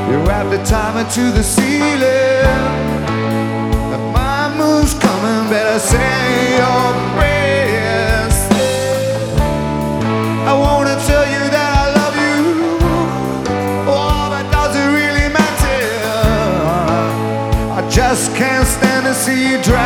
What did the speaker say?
You wrap the timer to the ceiling. My moon's coming, better say your prayers. I wanna tell you that I love you. Oh, but does it really matter? I just can't stand to see you drive.